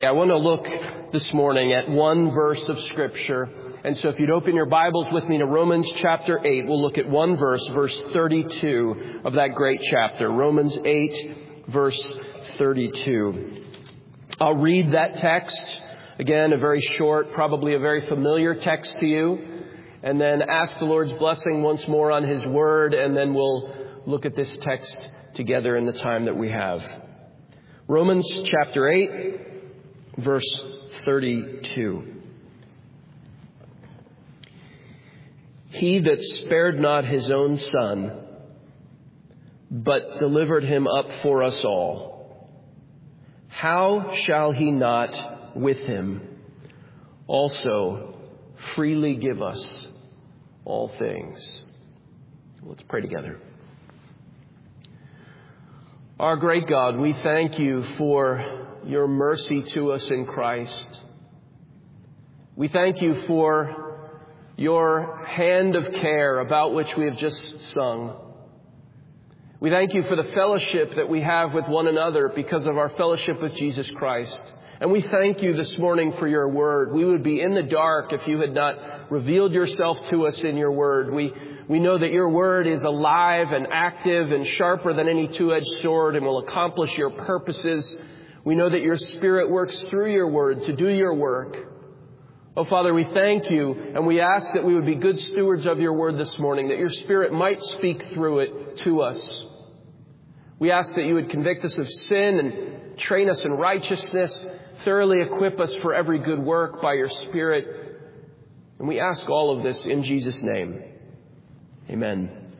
I want to look this morning at one verse of Scripture. And so if you'd open your Bibles with me to Romans chapter 8, we'll look at one verse, verse 32 of that great chapter. Romans 8, verse 32. I'll read that text. Again, a very short, probably a very familiar text to you. And then ask the Lord's blessing once more on His Word. And then we'll look at this text together in the time that we have. Romans chapter 8. Verse 32. He that spared not his own Son, but delivered him up for us all, how shall he not with him also freely give us all things? Let's pray together. Our great God, we thank you for your mercy to us in Christ. We thank you for your hand of care about which we have just sung. We thank you for the fellowship that we have with one another because of our fellowship with Jesus Christ. And we thank you this morning for your word. We would be in the dark if you had not revealed yourself to us in your word. We know that your word is alive and active and sharper than any two-edged sword and will accomplish your purposes. We know that your Spirit works through your word to do your work. Oh, Father, we thank you, and we ask that we would be good stewards of your word this morning, that your Spirit might speak through it to us. We ask that you would convict us of sin and train us in righteousness, thoroughly equip us for every good work by your Spirit. And we ask all of this in Jesus' name. Amen.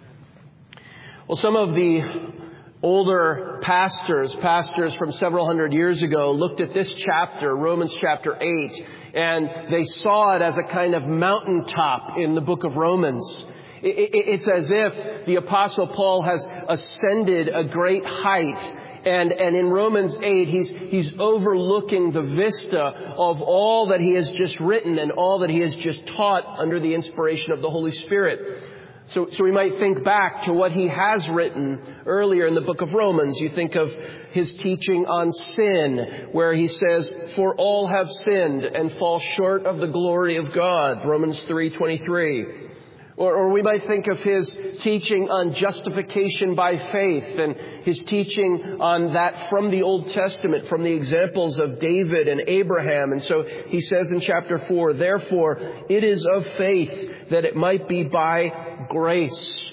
Well, some of the older pastors from several hundred years ago looked at this chapter, Romans chapter 8, and they saw it as a kind of mountaintop in the book of Romans. It's as if the Apostle Paul has ascended a great height. And in Romans 8, he's overlooking the vista of all that he has just written and all that he has just taught under the inspiration of the Holy Spirit. So we might think back to what he has written earlier in the book of Romans. You think of his teaching on sin, where he says, "For all have sinned and fall short of the glory of God," Romans 3:23. Or we might think of his teaching on justification by faith and his teaching on that from the Old Testament, from the examples of David and Abraham. And so he says in chapter 4, "Therefore it is of faith that it might be by grace."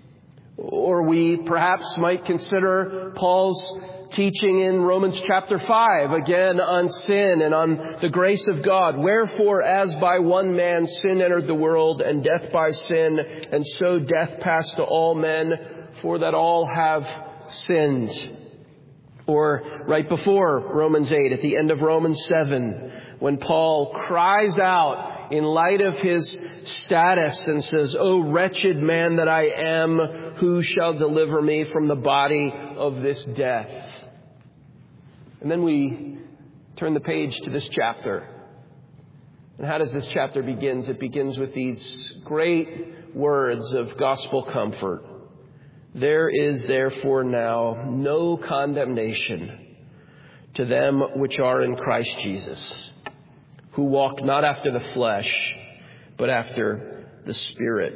Or we perhaps might consider Paul's teaching in Romans chapter 5, again on sin and on the grace of God. "Wherefore, as by one man sin entered the world, and death by sin, and so death passed to all men, for that all have sinned." Or right before Romans 8, at the end of Romans 7, when Paul cries out in light of his status and says, "O wretched man that I am, who shall deliver me from the body of this death?" And then we turn the page to this chapter. And how does this chapter begin? It begins with these great words of gospel comfort. "There is therefore now no condemnation to them which are in Christ Jesus, who walk not after the flesh, but after the Spirit."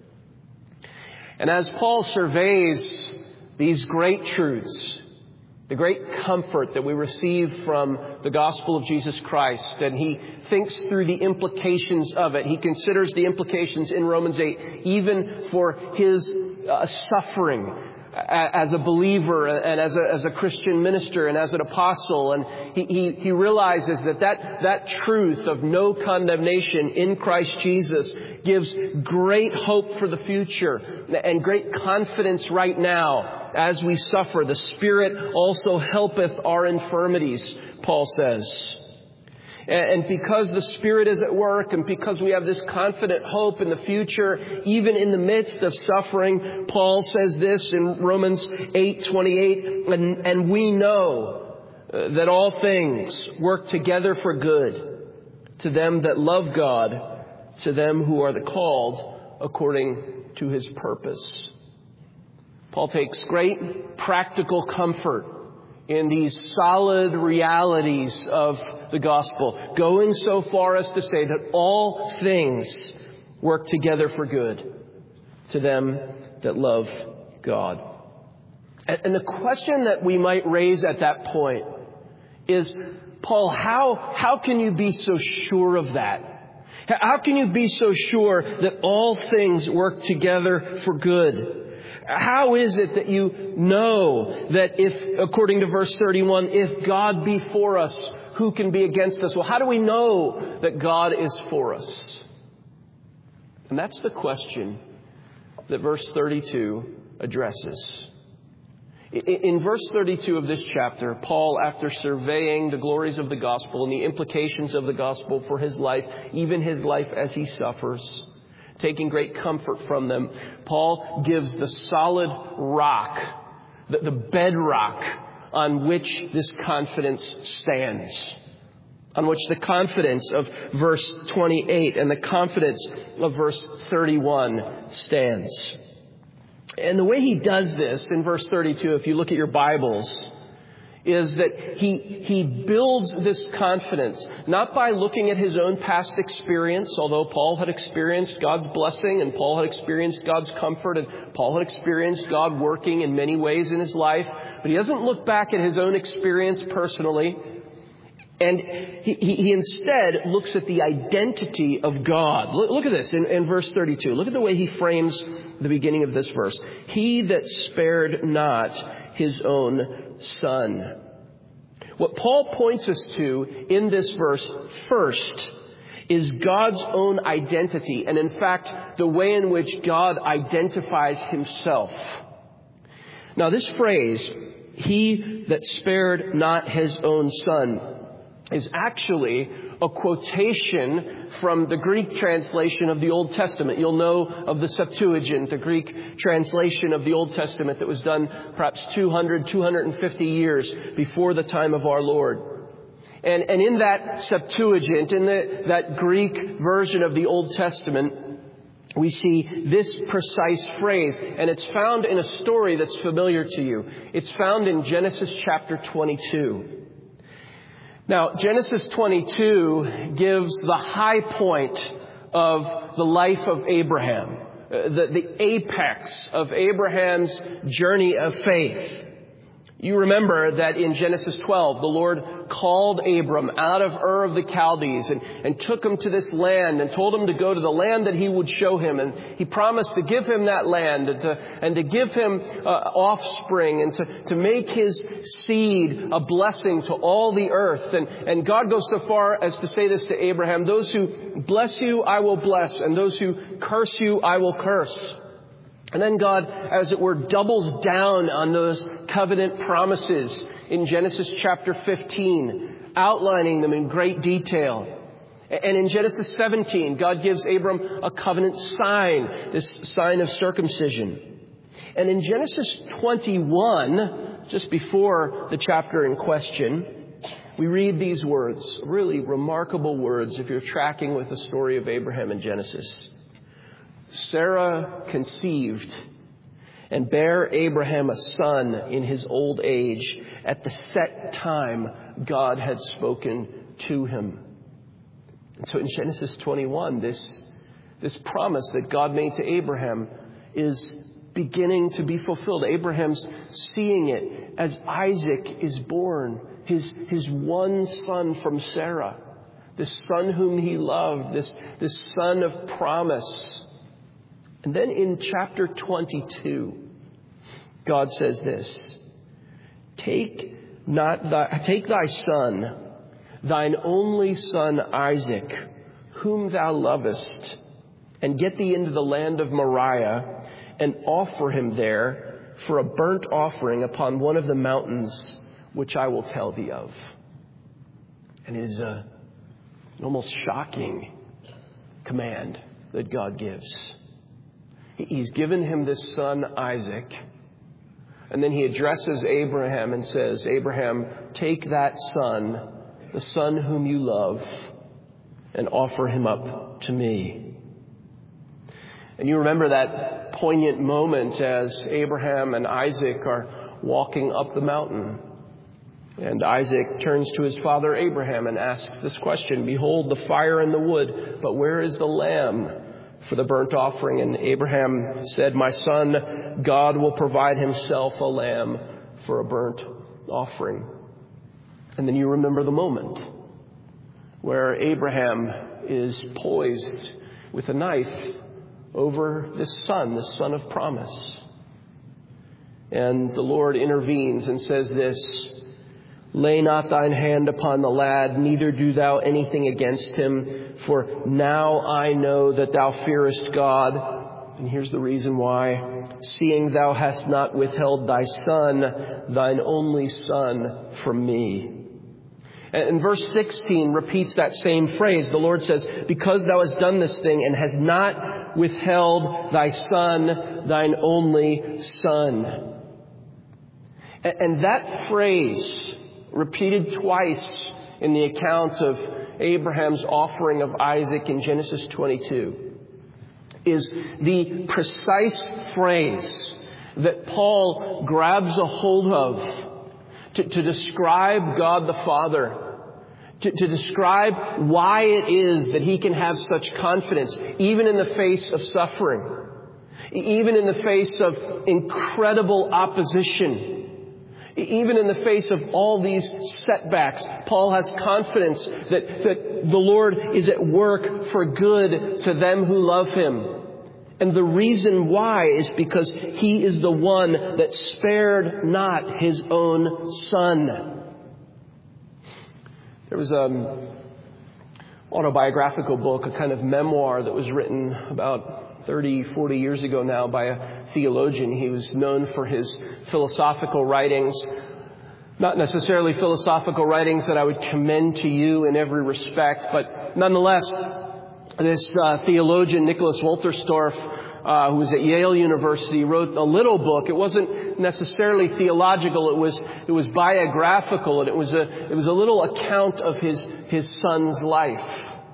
And as Paul surveys these great truths, the great comfort that we receive from the gospel of Jesus Christ, and he thinks through the implications of it. He considers the implications in Romans 8, even for his suffering as a believer and as a Christian minister and as an apostle. And he realizes that truth of no condemnation in Christ Jesus gives great hope for the future and great confidence right now as we suffer. "The Spirit also helpeth our infirmities," Paul says. And because the Spirit is at work and because we have this confident hope in the future, even in the midst of suffering, Paul says this in Romans 8:28, and we know that all things work together for good to them that love God, to them who are the called according to his purpose. Paul takes great practical comfort in these solid realities of the gospel, going so far as to say that all things work together for good to them that love God. And the question that we might raise at that point is, Paul, how can you be so sure of that? How can you be so sure that all things work together for good? How is it that you know that if, according to verse 31, if God be for us, who can be against us? Well, how do we know that God is for us? And that's the question that verse 32 addresses. In verse 32 of this chapter, Paul, after surveying the glories of the gospel and the implications of the gospel for his life, even his life as he suffers, taking great comfort from them, Paul gives the solid rock, the bedrock on which this confidence stands, on which the confidence of verse 28 and the confidence of verse 31 stands. And the way he does this in verse 32, if you look at your Bibles, is that he builds this confidence not by looking at his own past experience, although Paul had experienced God's blessing and Paul had experienced God's comfort and Paul had experienced God working in many ways in his life. But he doesn't look back at his own experience personally. And he instead looks at the identity of God. Look at this in verse 32. Look at the way he frames the beginning of this verse. He that spared not his own Son. What Paul points us to in this verse first is God's own identity. And in fact, the way in which God identifies himself. Now this phrase, he that spared not his own Son, is actually a quotation from the Greek translation of the Old Testament. You'll know of the Septuagint, the Greek translation of the Old Testament that was done perhaps 250 years before the time of our Lord. And in that Septuagint, in that Greek version of the Old Testament, we see this precise phrase, and it's found in a story that's familiar to you. It's found in Genesis chapter 22. Now, Genesis 22 gives the high point of the life of Abraham, the apex of Abraham's journey of faith. You remember that in Genesis 12, the Lord called Abram out of Ur of the Chaldees and took him to this land and told him to go to the land that he would show him. And he promised to give him that land and to give him offspring and to make his seed a blessing to all the earth. And God goes so far as to say this to Abraham: those who bless you, I will bless, and those who curse you, I will curse. And then God, as it were, doubles down on those covenant promises in Genesis chapter 15, outlining them in great detail. And in Genesis 17, God gives Abram a covenant sign, this sign of circumcision. And in Genesis 21, just before the chapter in question, we read these words, really remarkable words if you're tracking with the story of Abraham in Genesis. Sarah conceived and bare Abraham a son in his old age at the set time God had spoken to him. And so in Genesis 21, this promise that God made to Abraham is beginning to be fulfilled. Abraham's seeing it as Isaac is born, his one son from Sarah, this son whom he loved, this son of promise. And then in chapter 22, God says this: Take thy son, thine only son Isaac, whom thou lovest, and get thee into the land of Moriah, and offer him there for a burnt offering upon one of the mountains which I will tell thee of. And it is an almost shocking command that God gives. He's given him this son, Isaac. And then he addresses Abraham and says, Abraham, take that son, the son whom you love, and offer him up to me. And you remember that poignant moment as Abraham and Isaac are walking up the mountain. And Isaac turns to his father Abraham and asks this question, "Behold, the fire and the wood, but where is the lamb for the burnt offering?" And Abraham said, "My son, God will provide himself a lamb for a burnt offering." And then you remember the moment where Abraham is poised with a knife over this son of promise. And the Lord intervenes and says this, "Lay not thine hand upon the lad, neither do thou anything against him, for now I know that thou fearest God." And here's the reason why. "Seeing thou hast not withheld thy son, thine only son, from me." And verse 16 repeats that same phrase. The Lord says, "Because thou hast done this thing and hast not withheld thy son, thine only son." And that phrase, repeated twice in the account of Abraham's offering of Isaac in Genesis 22, is the precise phrase that Paul grabs a hold of to describe God the Father, to describe why it is that he can have such confidence, even in the face of suffering, even in the face of incredible opposition. Even in the face of all these setbacks, Paul has confidence that the Lord is at work for good to them who love him. And the reason why is because he is the one that spared not his own son. There was an autobiographical book, a kind of memoir that was written about 30, 40 years ago now by a theologian. He was known for his philosophical writings, not necessarily philosophical writings that I would commend to you in every respect, but nonetheless, this theologian, Nicholas Wolterstorff, who was at Yale University, wrote a little book. It wasn't necessarily theological. It was biographical, and it was a little account of his son's life.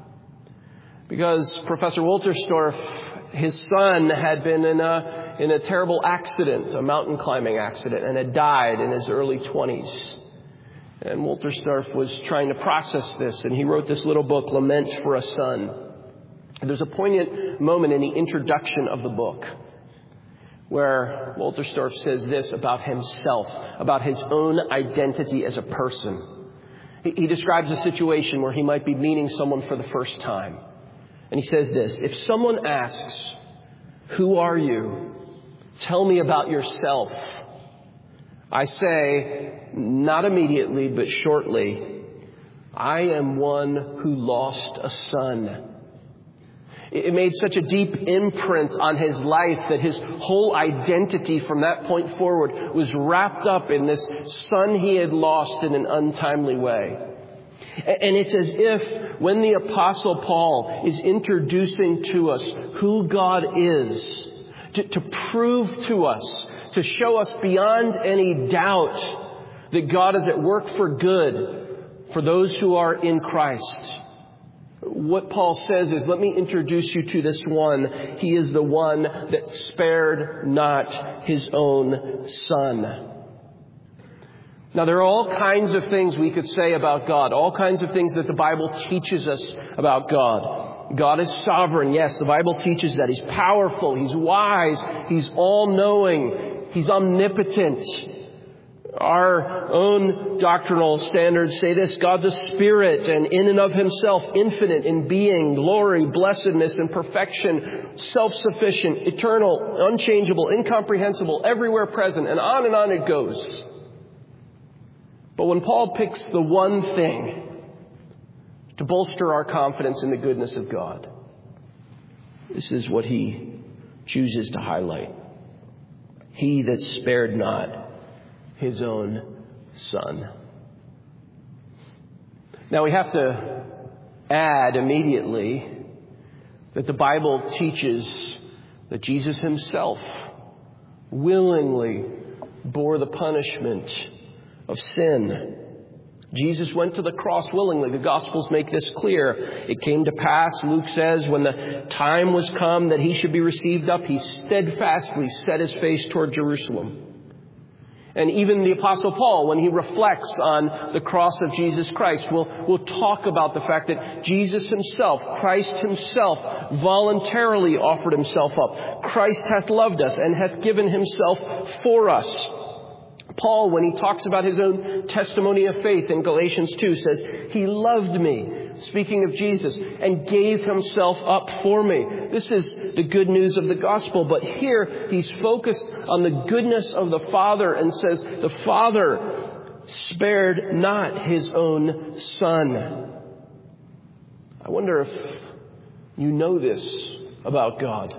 Because Professor Wolterstorff, his son had been in a terrible accident, a mountain climbing accident, and had died in his early 20s. And Wolterstorff was trying to process this, and he wrote this little book, Lament for a Son. And there's a poignant moment in the introduction of the book where Wolterstorff says this about himself, about his own identity as a person. He describes a situation where he might be meeting someone for the first time. And he says this, "If someone asks, 'Who are you? Tell me about yourself,' I say, not immediately, but shortly, 'I am one who lost a son.'" It made such a deep imprint on his life that his whole identity from that point forward was wrapped up in this son he had lost in an untimely way. And it's as if when the Apostle Paul is introducing to us who God is, to prove to us, to show us beyond any doubt that God is at work for good for those who are in Christ, what Paul says is, let me introduce you to this one. He is the one that spared not his own son. Now, there are all kinds of things we could say about God, all kinds of things that the Bible teaches us about God. God is sovereign. Yes, the Bible teaches that. He's powerful. He's wise. He's all-knowing. He's omnipotent. Our own doctrinal standards say this: God's a spirit, and in and of himself, infinite in being, glory, blessedness, and perfection, self-sufficient, eternal, unchangeable, incomprehensible, everywhere present, and on it goes. But when Paul picks the one thing to bolster our confidence in the goodness of God, this is what he chooses to highlight. He that spared not his own son. Now we have to add immediately that the Bible teaches that Jesus himself willingly bore the punishment of sin. Jesus went to the cross willingly. The Gospels make this clear. It came to pass, Luke says, when the time was come that he should be received up, he steadfastly set his face toward Jerusalem. And even the Apostle Paul, when he reflects on the cross of Jesus Christ, will talk about the fact that Jesus himself, Christ himself, voluntarily offered himself up. Christ hath loved us and hath given himself for us. Paul, when he talks about his own testimony of faith in Galatians 2, says, he loved me, speaking of Jesus, and gave himself up for me. This is the good news of the gospel. But here he's focused on the goodness of the Father and says, the Father spared not his own Son. I wonder if you know this about God.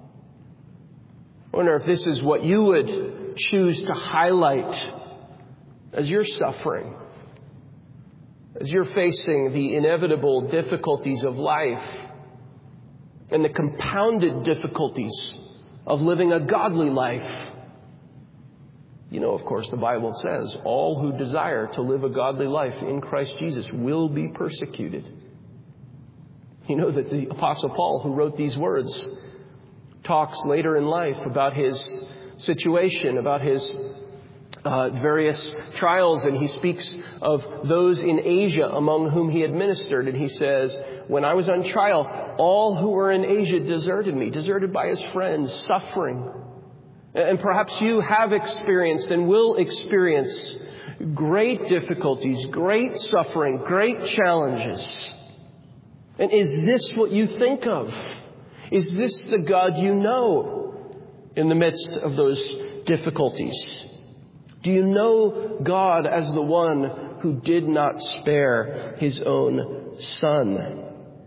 I wonder if this is what you would choose to highlight as you're suffering, as you're facing the inevitable difficulties of life and the compounded difficulties of living a godly life. You know, of course, the Bible says all who desire to live a godly life in Christ Jesus will be persecuted. You know that the Apostle Paul, who wrote these words, talks later in life about his situation, about his various trials, and he speaks of those in Asia among whom he had ministered. And he says, when I was on trial, all who were in Asia deserted me, deserted by his friends, suffering. And perhaps you have experienced and will experience great difficulties, great suffering, great challenges. And is this what you think of? Is this the God you know in the midst of those difficulties? Do you know God as the one who did not spare his own Son?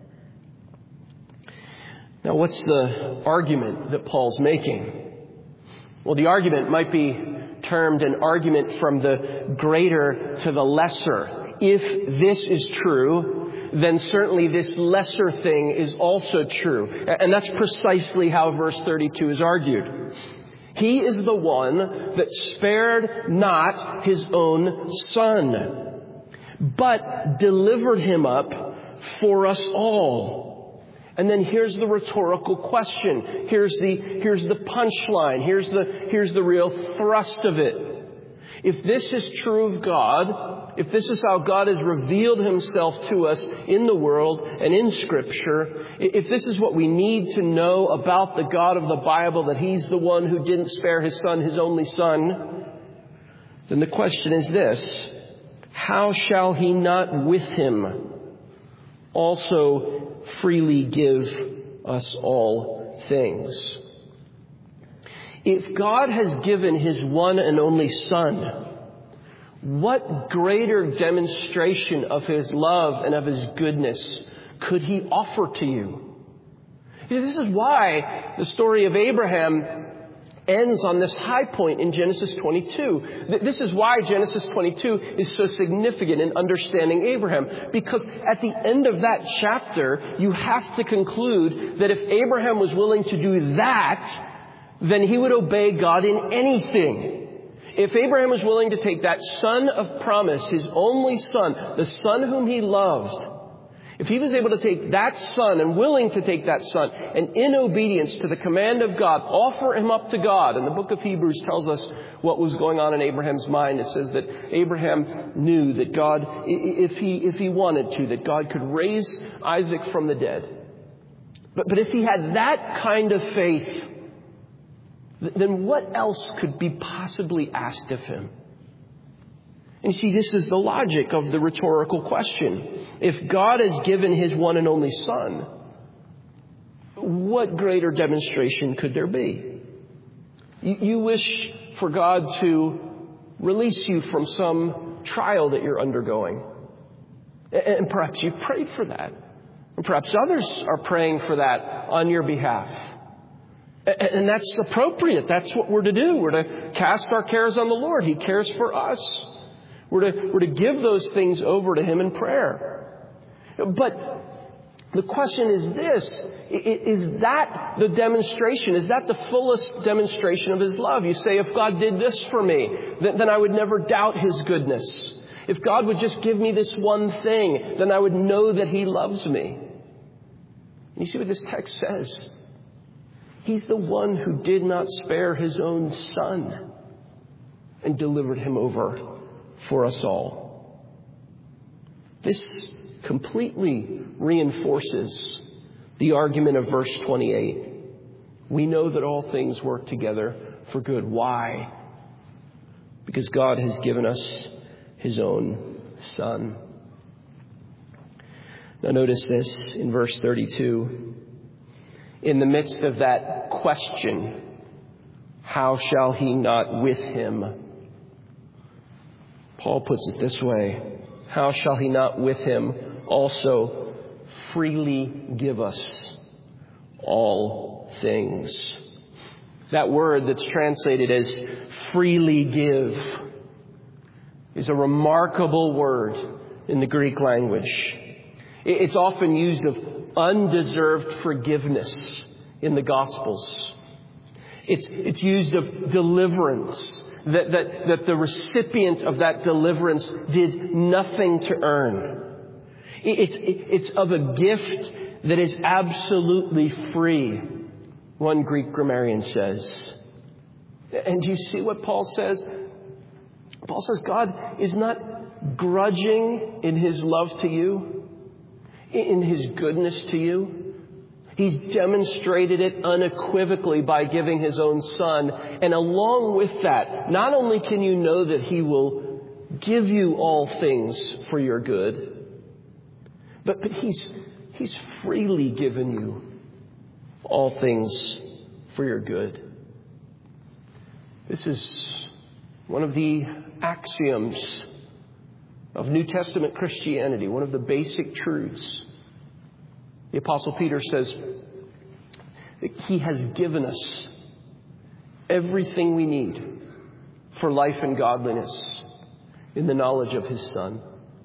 Now, what's the argument that Paul's making? Well, the argument might be termed an argument from the greater to the lesser. If this is true, then certainly this lesser thing is also true. And that's precisely how verse 32 is argued. He is the one that spared not his own Son, but delivered him up for us all. And then here's the rhetorical question. Here's the punchline. Here's the real thrust of it. If this is true of God, if this is how God has revealed himself to us in the world and in Scripture, if this is what we need to know about the God of the Bible, that he's the one who didn't spare his Son, his only Son, then the question is this: how shall he not with him also freely give us all things? If God has given his one and only Son, what greater demonstration of his love and of his goodness could he offer to you? This is why the story of Abraham ends on this high point in Genesis 22. This is why Genesis 22 is so significant in understanding Abraham. Because at the end of that chapter, you have to conclude that if Abraham was willing to do that, then he would obey God in anything. If Abraham was willing to take that son of promise, his only son, the son whom he loved, if he was able to take that son and willing to take that son and in obedience to the command of God, offer him up to God. And the book of Hebrews tells us what was going on in Abraham's mind. It says that Abraham knew that God, if he wanted to, that God could raise Isaac from the dead. But if he had that kind of faith, then what else could be possibly asked of him? And you see, this is the logic of the rhetorical question. If God has given his one and only Son, what greater demonstration could there be? You wish for God to release you from some trial that you're undergoing. And perhaps you've prayed for that. And perhaps others are praying for that on your behalf. And that's appropriate. That's what we're to do. We're to cast our cares on the Lord. He cares for us. We're to give those things over to him in prayer. But the question is this: is that the demonstration? Is that the fullest demonstration of his love? You say, if God did this for me, then I would never doubt his goodness. If God would just give me this one thing, then I would know that he loves me. And you see what this text says? He's the one who did not spare his own Son. and delivered him over for us all. This completely reinforces the argument of verse 28. We know that all things work together for good. Why? Because God has given us his own Son. Now notice this in verse 32. In the midst of that question, how shall he not with him? Paul puts it this way. How shall he not with him also freely give us all things? That word that's translated as freely give is a remarkable word in the Greek language. It's often used of undeserved forgiveness in the Gospels. It's used of deliverance, that the recipient of that deliverance did nothing to earn. It's of a gift that is absolutely free, one Greek grammarian says. And do you see what Paul says? Paul says God is not grudging in his love to you, in his goodness to you. He's demonstrated it unequivocally by giving his own Son. And along with that, not only can you know that he will give you all things for your good, but he's freely given you all things for your good. This is one of the axioms of New Testament Christianity, one of the basic truths. The Apostle Peter says that he has given us everything we need for life and godliness in the knowledge of his Son.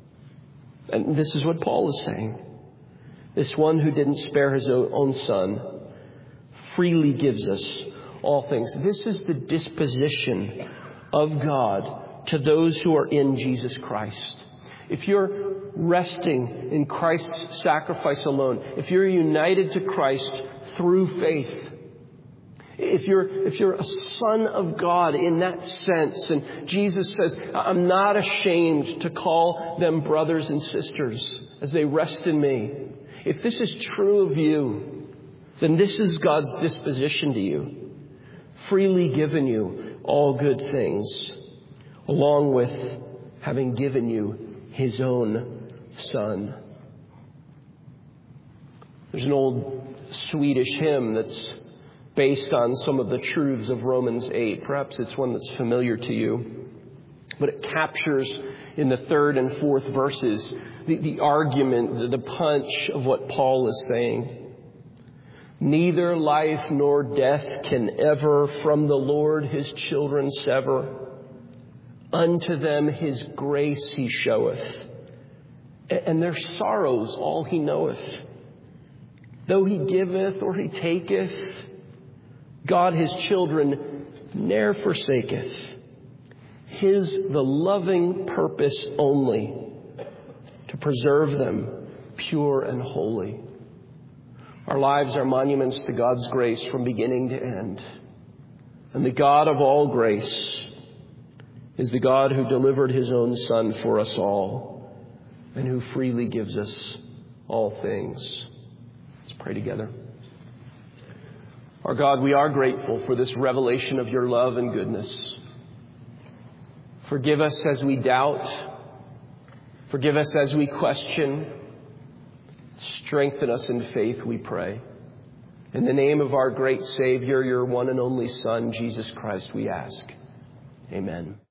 And this is what Paul is saying. This one who didn't spare his own Son freely gives us all things. This is the disposition of God to those who are in Jesus Christ. If you're resting in Christ's sacrifice alone, if you're united to Christ through faith, if you're a son of God in that sense, and Jesus says, I'm not ashamed to call them brothers and sisters as they rest in me. If this is true of you, then this is God's disposition to you, freely given you all good things, along with having given you his own Son. There's an old Swedish hymn that's based on some of the truths of Romans 8. Perhaps it's one that's familiar to you. But it captures in the 3rd and 4th verses the argument, the punch of what Paul is saying. Neither life nor death can ever from the Lord his children sever. Unto them his grace he showeth, and their sorrows all he knoweth. Though he giveth or he taketh, God his children ne'er forsaketh. His the loving purpose only, to preserve them pure and holy. Our lives are monuments to God's grace from beginning to end. And the God of all grace is the God who delivered his own Son for us all and who freely gives us all things. Let's pray together. Our God, we are grateful for this revelation of your love and goodness. Forgive us as we doubt. Forgive us as we question. Strengthen us in faith, we pray. In the name of our great Savior, your one and only Son, Jesus Christ, we ask. Amen.